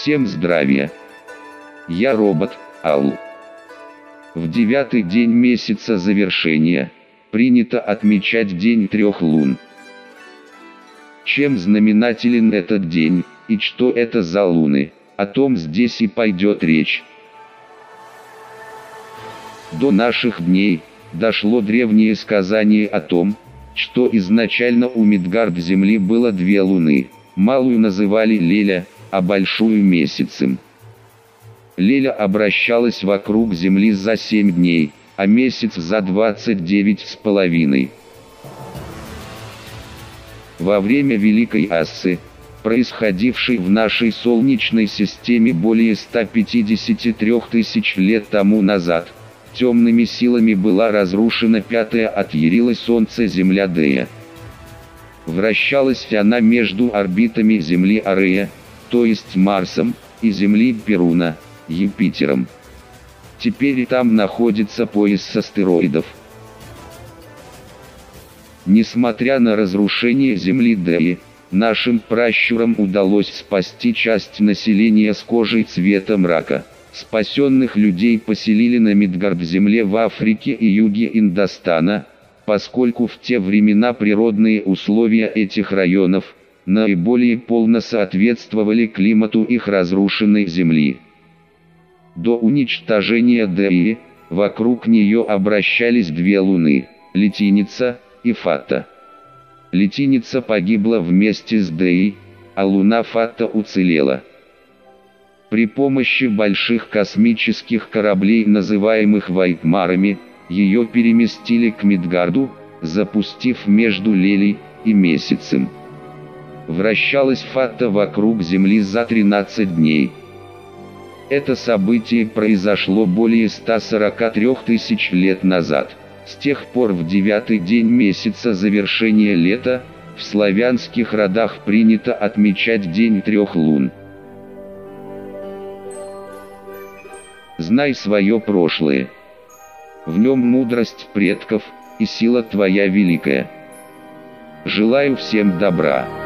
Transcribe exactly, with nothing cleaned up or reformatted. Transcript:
Всем здравия. Я робот, Аллу. В девятый день месяца завершения принято отмечать День трех лун. Чем знаменателен этот день, и что это за луны, о том здесь и пойдет речь. До наших дней дошло древнее сказание о том, что изначально у Мидгард-Земли было две луны, малую называли Леля, а большую Месяцем. Леля обращалась вокруг Земли за семь дней, а Месяц за двадцать девять с половиной. Во время Великой Ассы, происходившей в нашей Солнечной системе более ста пятидесяти трёх тысяч лет тому назад, темными силами была разрушена пятая от Ярила Солнца Земля Дея. Вращалась она между орбитами Земли Арея, то есть Марсом, и Земли Перуна, Юпитером. Теперь и там находится пояс астероидов. Несмотря на разрушение Земли Деи, нашим пращурам удалось спасти часть населения с кожей цвета мрака. Спасенных людей поселили на Мидгард-Земле в Африке и юге Индостана, поскольку в те времена природные условия этих районов наиболее полно соответствовали климату их разрушенной земли. До уничтожения Деи, вокруг нее обращались две луны, Летиница и Фата. Летиница погибла вместе с Деей, а луна Фата уцелела. При помощи больших космических кораблей, называемых Вайтмарами, ее переместили к Мидгарду, запустив между Лелей и Месяцем. Вращалась Фата вокруг Земли за тринадцать дней. Это событие произошло более ста сорока трёх тысяч лет назад. С тех пор в девятый день месяца завершения лета, в славянских родах принято отмечать День трех лун. Знай свое прошлое. В нем мудрость предков и сила твоя великая. Желаю всем добра.